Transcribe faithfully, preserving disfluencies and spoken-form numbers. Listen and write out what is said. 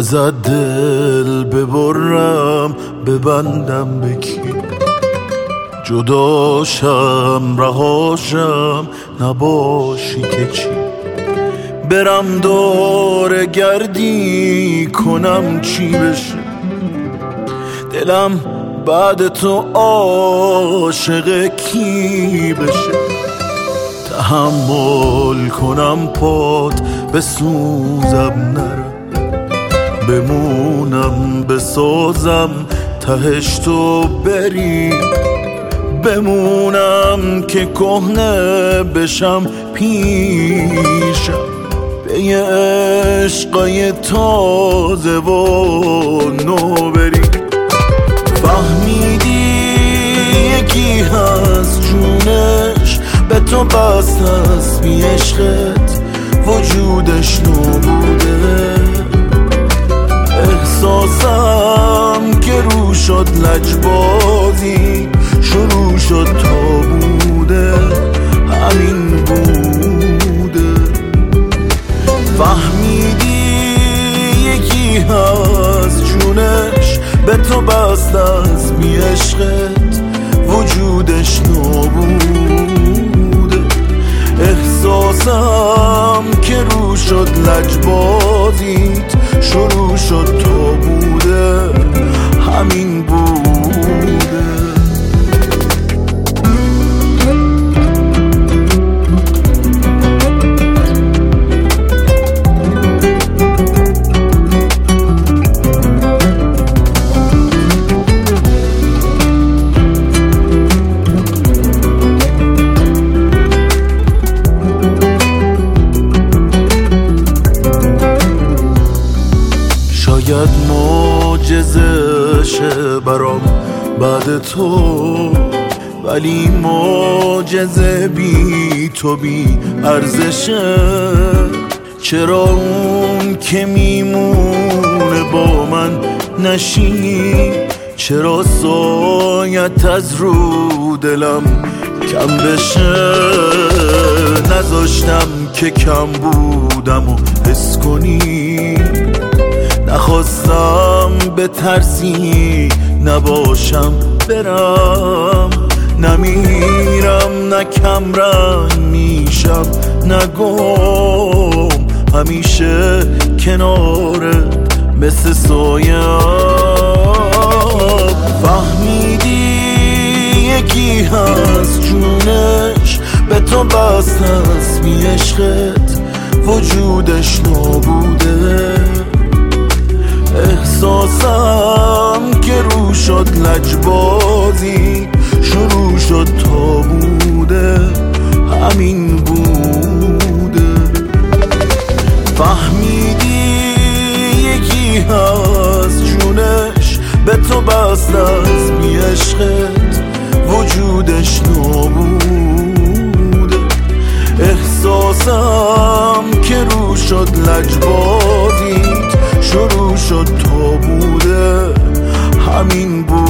ازت دل ببرم ببندم بکی، جداشم رهاشم نباشی که چی، برم دور گردی کنم چی بشه، دلم بعد تو عاشق کی بشه، تحمل کنم پات بسوزم نرم، بمونم بسازم تهش تو بری، بمونم که کهنه بشم پیشم، به یه عشقای تازه و نو بری. فهمیدی یکی هست جونش به تو بست هست، بی عشقت وجودش نبوده، احساسم که رو شد لجبازی شروع شد تا بوده همین بوده. فهمیدی یکی هست جونش به تو بست از بی عشقت وجودش نبوده، احساسم که رو شد لجبازیت شروع شد تا بوده همین بوده. شاید معجزه شه برام بعد تو، ولی معجزه بی تو بی ارزشه، چرا اون که میمونه با من نشینی، چرا سایت از رو دلم کم بشه، نذاشتم که کم بودم و حس کنی، نخواستم به ترسی نباشم برم، نمیرم نه کم رنگ میشم نه گم، همیشه کنارت مثل سایم. فهمیدی یکی هست جونش به تو بست هست، بی عشقت وجودش نبوده، احساسم که رو شد لجبازی شروع شد تا بوده همین بوده. فهمیدی یکی هست جونش به تو بست از بی عشقت وجودش نبوده، احساسم که رو شد لجبازیت شروع شد تا بوده همین بود.